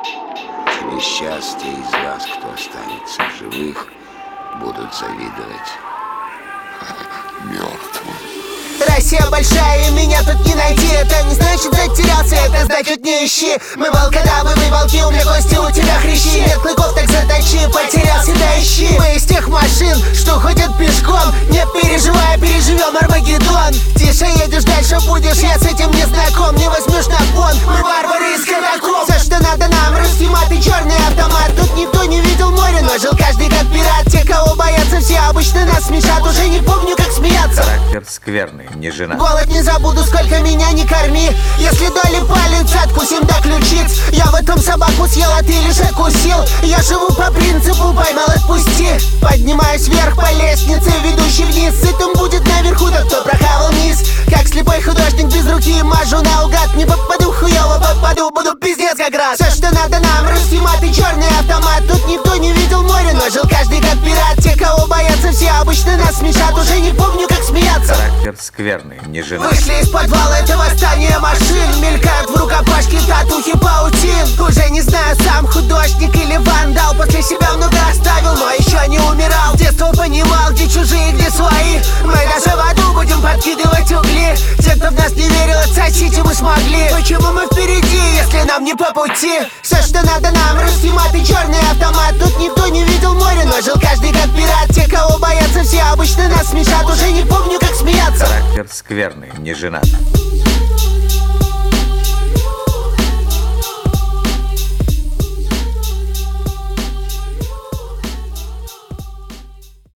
Через час те из вас, кто останется в живых, будут завидовать мертвым. Россия большая, и меня тут не найти. Это не значит затерялся, это значит не ищи. Мы волкодавы, мы волки, у меня кости, у тебя хрящи. Нет клыков, так заточи, потерялся, да ищи. Мы из тех машин, что ходят пешком. Не переживай, переживем Армагеддон. Тише едешь, дальше будешь, я с этим не знаком. Не возьмешь на фон, мы варвары из катакомб. Все, что надо нам, русский мат и черный автомат. Тут никто не видел море, но жил каждый как пират. Те, кого боятся все, обычно нас смешат. Уже не помню, как смеяться. Характер скверный, не жена. Голод не забуду, сколько меня не корми. Если доли палец, откусим до ключиц. Я в этом собаку съел, а ты лишь окусил. Я живу по принципу поймал, отпусти. Поднимаюсь вверх по лестнице, ведущей вниз. Сытым будет наверху, да кто прохавал низ. Как слепой художник без руки, мажу наугад. Не попаду, хуёво попаду, буду пиздец как раз. Все, что надо нам, русский мат и черный автомат. Тут никто не видел море, но жил каждый как пират. Те, кого боятся все, обычно нас смешат. Уже не помню, как смеяться. Характер скверный, не жена. Вышли из подвала, это восстание машин. Мелькают в рукопашке татухи паутин. Уже не знаю, сам художник или вандал. После себя много оставил, но еще не умирал. С детства понимал, где чужие, где свои. Мы даже в аду будем подкидывать угли. Те, кто в нас не верил, отсосите мы смогли. Почему мы впереди, если нам не по пути? Все, что надо нам, русский мат и черный автомат. Тут никто не видел море, но жил каждый как пират. Те, кого боятся все, обычно нас смешат. Уже не помню, как смеяться. Характер скверный, не женат.